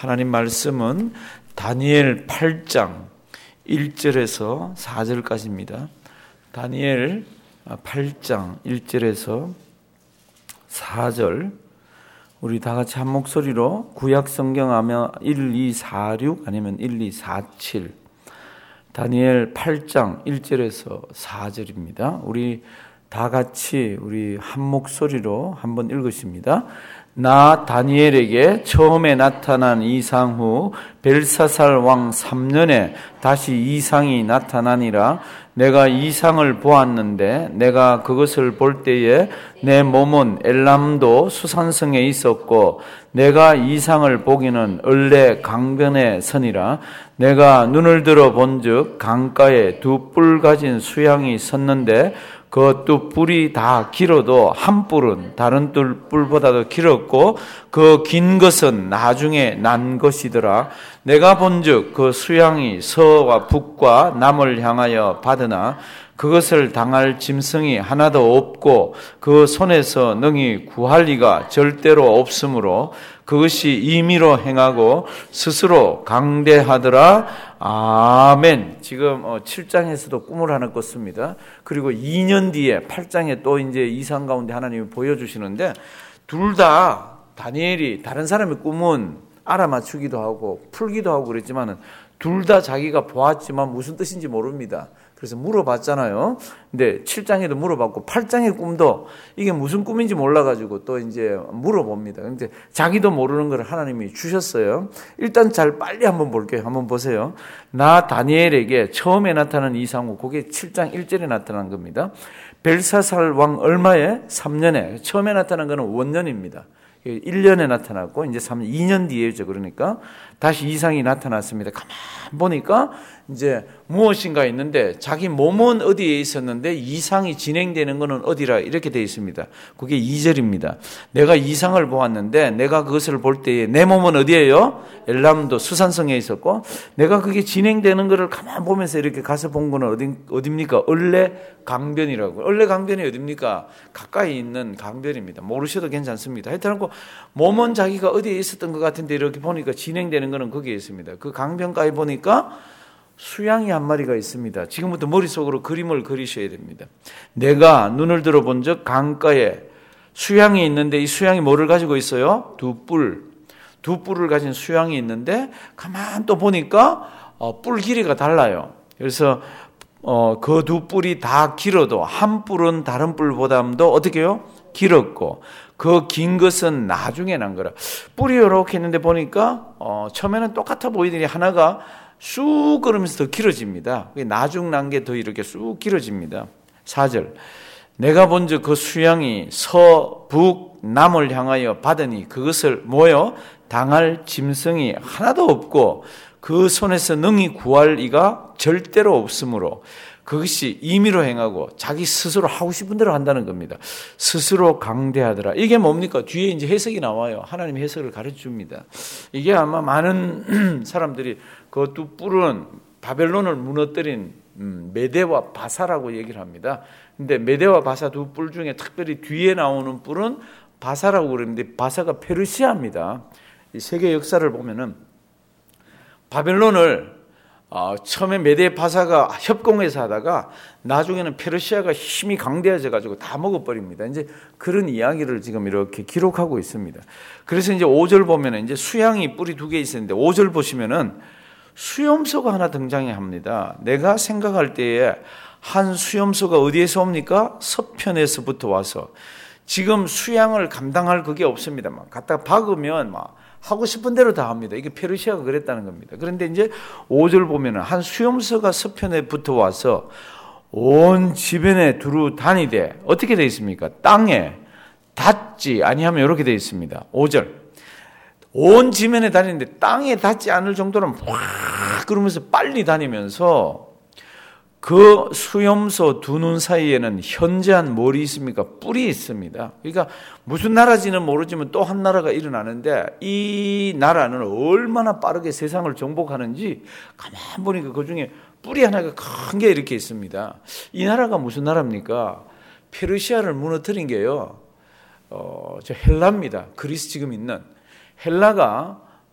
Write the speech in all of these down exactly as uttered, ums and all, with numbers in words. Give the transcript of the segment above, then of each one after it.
하나님 말씀은 다니엘 팔 장 일 절에서 사 절까지입니다. 다니엘 팔 장 일 절에서 사 절, 우리 다 같이 한 목소리로 구약 성경 하면 일, 이, 사, 육 아니면 일, 이, 사, 칠, 다니엘 팔 장 일 절에서 사 절입니다. 우리 다 같이 우리 한 목소리로 한번 읽으십니다. 나 다니엘에게 처음에 나타난 이상 후 벨사살 왕 삼 년에 다시 이상이 나타나니라. 내가 이상을 보았는데 내가 그것을 볼 때에 내 몸은 엘람도 수산성에 있었고 내가 이상을 보기는 을레 강변에 서니라. 내가 눈을 들어 본즉 강가에 두 뿔 가진 수양이 섰는데 그 두 뿔이 다 길어도 한 뿔은 다른 뿔보다도 길었고 그 긴 것은 나중에 난 것이더라. 내가 본즉 그 수양이 서와 북과 남을 향하여 받으나 그것을 당할 짐승이 하나도 없고 그 손에서 능히 구할 리가 절대로 없으므로 그것이 임의로 행하고 스스로 강대하더라. 아멘. 지금 칠 장에서도 꿈을 하나 꿨습니다. 그리고 이 년 뒤에 팔 장에 또 이제 이상 가운데 하나님이 보여주시는데 둘 다 다니엘이 다른 사람의 꿈은 알아맞추기도 하고 풀기도 하고 그랬지만은 둘 다 자기가 보았지만 무슨 뜻인지 모릅니다. 그래서 물어봤잖아요. 근데 칠 장에도 물어봤고 팔 장의 꿈도 이게 무슨 꿈인지 몰라가지고 또 이제 물어봅니다. 근데 자기도 모르는 걸 하나님이 주셨어요. 일단 잘 빨리 한번 볼게요. 한번 보세요. 나 다니엘에게 처음에 나타난 이상 후, 그게 칠 장 일 절에 나타난 겁니다. 벨사살 왕 얼마에? 삼 년에. 처음에 나타난 거는 원년입니다. 일 년에 나타났고 이제 삼 년, 이 년 뒤에죠. 그러니까 다시 이상이 나타났습니다. 가만 보니까 이제 무엇인가 있는데 자기 몸은 어디에 있었는데 이상이 진행되는 것은 어디라 이렇게 되어 있습니다. 그게 이 절입니다. 내가 이상을 보았는데 내가 그것을 볼 때에 내 몸은 어디예요? 엘람도 수산성에 있었고 내가 그게 진행되는 것을 가만 보면서 이렇게 가서 본 거는 어디, 어딥니까? 을레 강변이라고. 을레 강변이 어딥니까? 가까이 있는 강변입니다. 모르셔도 괜찮습니다. 하여튼 몸은 자기가 어디에 있었던 것 같은데 이렇게 보니까 진행되는 거는 거기에 있습니다. 그 강변가에 보니까 수양이 한 마리가 있습니다. 지금부터 머릿속으로 그림을 그리셔야 됩니다. 내가 눈을 들어본 적 강가에 수양이 있는데 이 수양이 뭐를 가지고 있어요? 두 뿔. 두 뿔을 가진 수양이 있는데 가만 또 보니까 어, 뿔 길이가 달라요. 그래서 어, 그 두 뿔이 다 길어도 한 뿔은 다른 뿔보다도 어떻게 해요? 길었고 그 긴 것은 나중에 난 거라. 뿔이 이렇게 있는데 보니까 어, 처음에는 똑같아 보이더니 하나가 쑥 그러면서 더 길어집니다. 나중 난 게 더 이렇게 쑥 길어집니다. 사 절. 내가 본즉 그 수양이 서, 북, 남을 향하여 받으니 그것을 뭐요? 당할 짐승이 하나도 없고 그 손에서 능히 구할 이가 절대로 없으므로 그것이 임의로 행하고 자기 스스로 하고 싶은 대로 한다는 겁니다. 스스로 강대하더라. 이게 뭡니까? 뒤에 이제 해석이 나와요. 하나님이 해석을 가르쳐 줍니다. 이게 아마 많은 사람들이 그 두 뿔은 바벨론을 무너뜨린 메대와 바사라고 얘기를 합니다. 근데 메대와 바사 두 뿔 중에 특별히 뒤에 나오는 뿔은 바사라고 그러는데 바사가 페르시아입니다. 이 세계 역사를 보면은 바벨론을 어, 처음에 메대 바사가 협공해서 하다가 나중에는 페르시아가 힘이 강대해져 가지고 다 먹어버립니다. 이제 그런 이야기를 지금 이렇게 기록하고 있습니다. 그래서 이제 오 절 보면은 이제 수양이 뿔이 두 개 있었는데 오 절 보시면은 수염소가 하나 등장합니다. 내가 생각할 때에 한 수염소가 어디에서 옵니까? 서편에서부터 와서 지금 수양을 감당할 그게 없습니다. 막 갖다 박으면 막 하고 싶은 대로 다 합니다. 이게 페르시아가 그랬다는 겁니다. 그런데 이제 오 절 보면은 한 수염소가 서편에 붙어 와서 온 지변에 두루 다니되 어떻게 되어 있습니까? 땅에 닿지 아니하면 이렇게 되어 있습니다. 오 절. 온 지면에 다니는데 땅에 닿지 않을 정도로 확 그러면서 빨리 다니면서 그 수염소 두 눈 사이에는 현저한 뭘이 있습니까? 뿔이 있습니다. 그러니까 무슨 나라지는 모르지만 또 한 나라가 일어나는데 이 나라는 얼마나 빠르게 세상을 정복하는지 가만 보니까 그중에 뿔이 하나가 큰 게 이렇게 있습니다. 이 나라가 무슨 나라입니까? 페르시아를 무너뜨린 게요. 어, 저 헬라입니다. 그리스 지금 있는 헬라가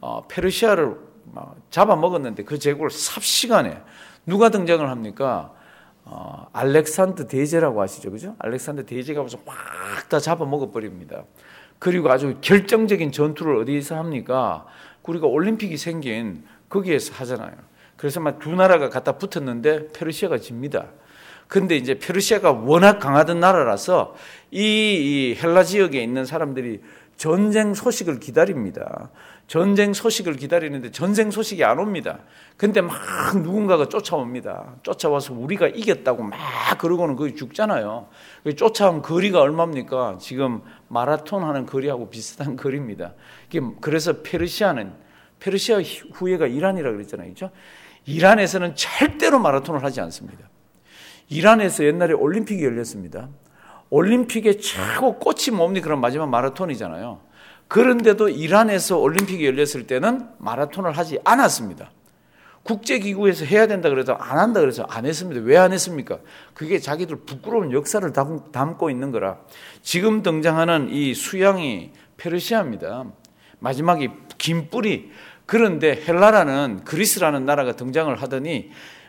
어, 페르시아를 잡아먹었는데 그 제국을 삽시간에 누가 등장을 합니까? 어, 알렉산더 대제라고 아시죠? 그죠? 알렉산더 대제가 와서 확 다 잡아먹어버립니다. 그리고 아주 결정적인 전투를 어디에서 합니까? 우리가 올림픽이 생긴 거기에서 하잖아요. 그래서 막 두 나라가 갖다 붙었는데 페르시아가 집니다. 근데 이제 페르시아가 워낙 강하던 나라라서 이, 이 헬라 지역에 있는 사람들이 전쟁 소식을 기다립니다. 전쟁 소식을 기다리는데 전쟁 소식이 안 옵니다. 근데 막 누군가가 쫓아옵니다. 쫓아와서 우리가 이겼다고 막 그러고는 거의 죽잖아요. 쫓아온 거리가 얼마입니까? 지금 마라톤 하는 거리하고 비슷한 거리입니다. 그래서 페르시아는, 페르시아 후예가 이란이라고 그랬잖아요. 그렇죠? 이란에서는 절대로 마라톤을 하지 않습니다. 이란에서 옛날에 올림픽이 열렸습니다. 올림픽의 최고 꽃이 뭡니까? 그럼 마지막 마라톤이잖아요. 그런데도 이란에서 올림픽이 열렸을 때는 마라톤을 하지 않았습니다. 국제기구에서 해야 된다 그래서 안 한다 그래서 안 했습니다. 왜 안 했습니까? 그게 자기들 부끄러운 역사를 담고 있는 거라. 지금 등장하는 이 수양이 페르시아입니다. 마지막에 긴 뿔이. 그런데 헬라라는 그리스라는 나라가 등장을 하더니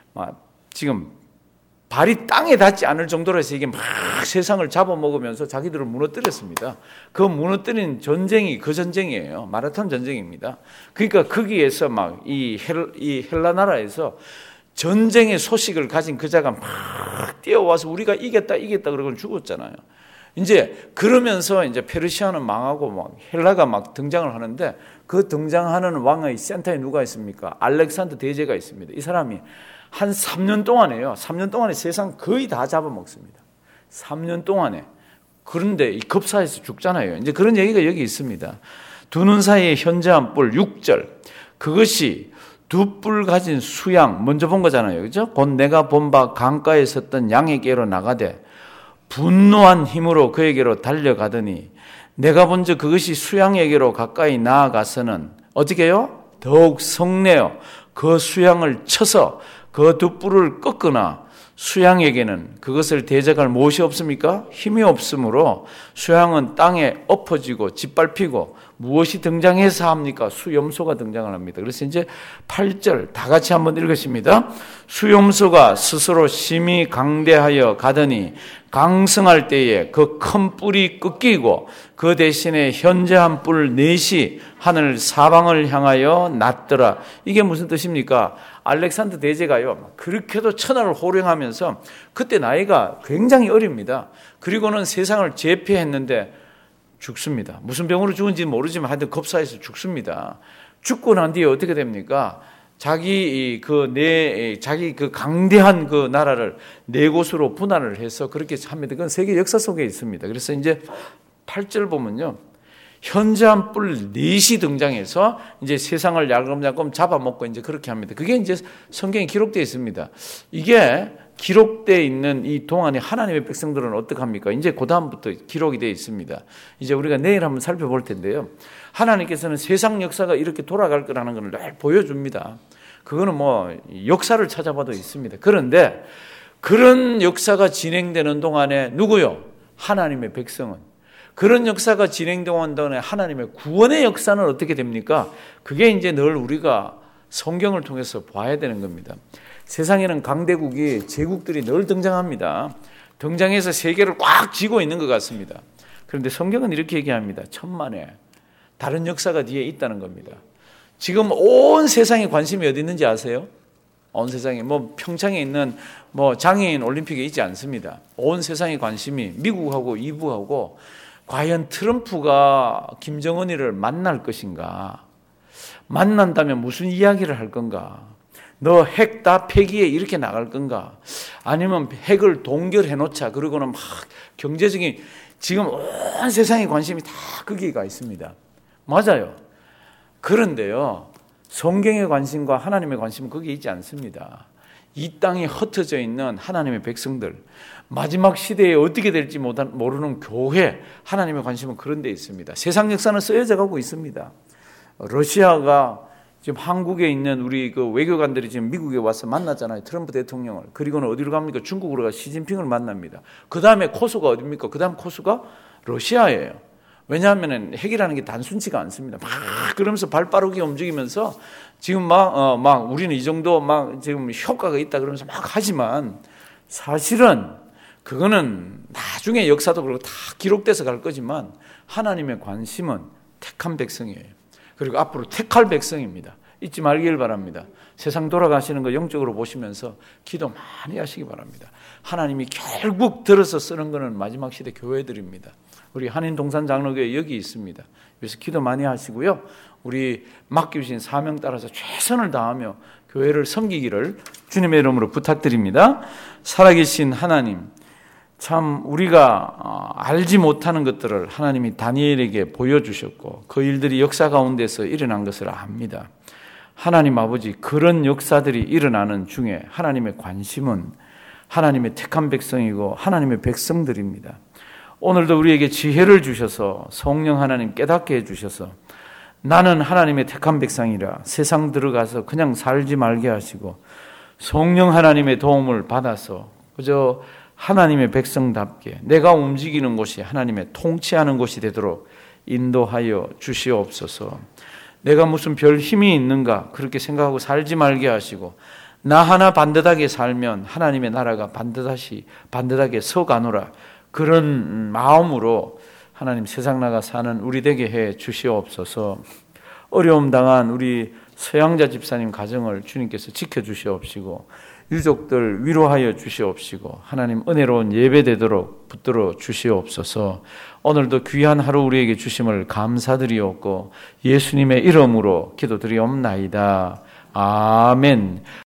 지금 발이 땅에 닿지 않을 정도로 해서 이게 막 세상을 잡아먹으면서 자기들을 무너뜨렸습니다. 그 무너뜨린 전쟁이 그 전쟁이에요. 마라톤 전쟁입니다. 그러니까 거기에서 막 이 이 헬라 나라에서 전쟁의 소식을 가진 그자가 막 뛰어와서 우리가 이겼다 이겼다 그러고 죽었잖아요. 이제 그러면서 이제 페르시아는 망하고 막 헬라가 막 등장을 하는데 그 등장하는 왕의 센터에 누가 있습니까? 알렉산더 대제가 있습니다. 이 사람이 한 삼 년 동안에요. 삼 년 동안에 세상 거의 다 잡아먹습니다. 삼 년 동안에. 그런데 이 급사에서 죽잖아요. 이제 그런 얘기가 여기 있습니다. 두 눈 사이에 현저한 뿔, 육 절. 그것이 두 뿔 가진 수양, 먼저 본 거잖아요. 그죠? 곧 내가 본 바 강가에 섰던 양에게로 나가되 분노한 힘으로 그에게로 달려가더니 내가 본즉 그것이 수양에게로 가까이 나아가서는 어떻게 해요? 더욱 성내어 그 수양을 쳐서 그 두 뿔을 꺾거나 수양에게는 그것을 대적할 무엇이 없습니까? 힘이 없으므로 수양은 땅에 엎어지고 짓밟히고 무엇이 등장해서 합니까? 수염소가 등장을 합니다. 그래서 이제 팔 절 다 같이 한번 읽으십니다. 수염소가 스스로 심히 강대하여 가더니 강성할 때에 그 큰 뿔이 꺾이고 그 대신에 현저한 뿔 넷이 하늘 사방을 향하여 났더라. 이게 무슨 뜻입니까? 알렉산더 대제가요 그렇게도 천하를 호령하면서 그때 나이가 굉장히 어립니다. 그리고는 세상을 제패했는데 죽습니다. 무슨 병으로 죽은지 모르지만 하여튼 겁사해서 죽습니다. 죽고 난 뒤에 어떻게 됩니까? 자기 그 네 자기 그 강대한 그 나라를 네 곳으로 분할을 해서 그렇게 합니다. 그건 세계 역사 속에 있습니다. 그래서 이제 팔 절 보면요. 현저한 뿔 넷이 등장해서 이제 세상을 야금야금 잡아먹고 이제 그렇게 합니다. 그게 이제 성경에 기록되어 있습니다. 이게 기록되어 있는 이 동안에 하나님의 백성들은 어떡합니까? 이제 그 다음부터 기록이 되어 있습니다. 이제 우리가 내일 한번 살펴볼 텐데요. 하나님께서는 세상 역사가 이렇게 돌아갈 거라는 걸 늘 보여줍니다. 그거는 뭐 역사를 찾아봐도 있습니다. 그런데 그런 역사가 진행되는 동안에 누구요? 하나님의 백성은. 그런 역사가 진행되는 동안에 하나님의 구원의 역사는 어떻게 됩니까? 그게 이제 늘 우리가 성경을 통해서 봐야 되는 겁니다. 세상에는 강대국이 제국들이 늘 등장합니다. 등장해서 세계를 꽉 쥐고 있는 것 같습니다. 그런데 성경은 이렇게 얘기합니다. 천만에 다른 역사가 뒤에 있다는 겁니다. 지금 온 세상에 관심이 어디 있는지 아세요? 온 세상에 뭐 평창에 있는 뭐 장애인 올림픽에 있지 않습니다. 온 세상의 관심이 미국하고 이북하고 과연 트럼프가 김정은이를 만날 것인가? 만난다면 무슨 이야기를 할 건가? 너 핵 다 폐기해 이렇게 나갈 건가? 아니면 핵을 동결해 놓자. 그러고는 막 경제적인 지금 온 세상의 관심이 다 거기가 있습니다. 맞아요. 그런데요. 성경의 관심과 하나님의 관심은 거기에 있지 않습니다. 이 땅에 흩어져 있는 하나님의 백성들, 마지막 시대에 어떻게 될지 모르는 교회, 하나님의 관심은 그런 데 있습니다. 세상 역사는 쓰여져 가고 있습니다. 러시아가 지금 한국에 있는 우리 그 외교관들이 지금 미국에 와서 만났잖아요. 트럼프 대통령을. 그리고는 어디로 갑니까? 중국으로 가 시진핑을 만납니다. 그 다음에 코스가 어디입니까? 그 다음 코스가 러시아예요. 왜냐하면 핵이라는 게 단순치가 않습니다. 막 그러면서 발 빠르게 움직이면서 지금 막, 어, 막 우리는 이 정도 막 지금 효과가 있다 그러면서 막 하지만 사실은 그거는 나중에 역사도 그렇고 다 기록돼서 갈 거지만 하나님의 관심은 택한 백성이에요. 그리고 앞으로 택할 백성입니다. 잊지 말길 바랍니다. 세상 돌아가시는 거 영적으로 보시면서 기도 많이 하시기 바랍니다. 하나님이 결국 들어서 쓰는 거는 마지막 시대 교회들입니다. 우리 한인 동산 장로교회 여기 있습니다. 그래서 기도 많이 하시고요. 우리 맡겨주신 사명 따라서 최선을 다하며 교회를 섬기기를 주님의 이름으로 부탁드립니다. 살아계신 하나님, 참 우리가 알지 못하는 것들을 하나님이 다니엘에게 보여주셨고 그 일들이 역사 가운데서 일어난 것을 압니다. 하나님 아버지, 그런 역사들이 일어나는 중에 하나님의 관심은 하나님의 택한 백성이고 하나님의 백성들입니다. 오늘도 우리에게 지혜를 주셔서 성령 하나님 깨닫게 해주셔서 나는 하나님의 택한 백성이라 세상 들어가서 그냥 살지 말게 하시고 성령 하나님의 도움을 받아서 그저 하나님의 백성답게 내가 움직이는 곳이 하나님의 통치하는 곳이 되도록 인도하여 주시옵소서. 내가 무슨 별 힘이 있는가 그렇게 생각하고 살지 말게 하시고 나 하나 반듯하게 살면 하나님의 나라가 반듯하시 반듯하게 서가노라, 그런 마음으로 하나님 세상 나가 사는 우리 되게 해 주시옵소서. 어려움 당한 우리 서양자 집사님 가정을 주님께서 지켜주시옵시고 유족들 위로하여 주시옵시고 하나님 은혜로운 예배되도록 붙들어 주시옵소서. 오늘도 귀한 하루 우리에게 주심을 감사드리옵고 예수님의 이름으로 기도드리옵나이다. 아멘.